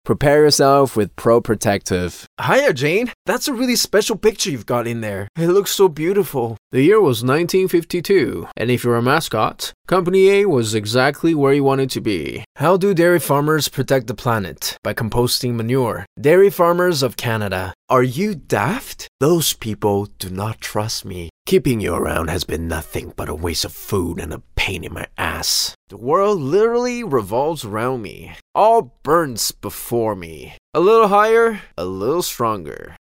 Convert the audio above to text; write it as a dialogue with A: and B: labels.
A: Prepare yourself with Pro Protective.
B: Hiya, Jane. That's a really special picture you've got in there. It looks so beautiful.
A: The year was 1952, and if you're a mascot, Company A was exactly where you wanted to be.
B: How do dairy farmers protect the planet? By composting manure. Dairy farmers of Canada. Are you daft? Those people do not trust me. Keeping you around has been nothing but a waste of food and a pain in my ass. The world literally revolves around me. All burns before me. A little higher, a little stronger.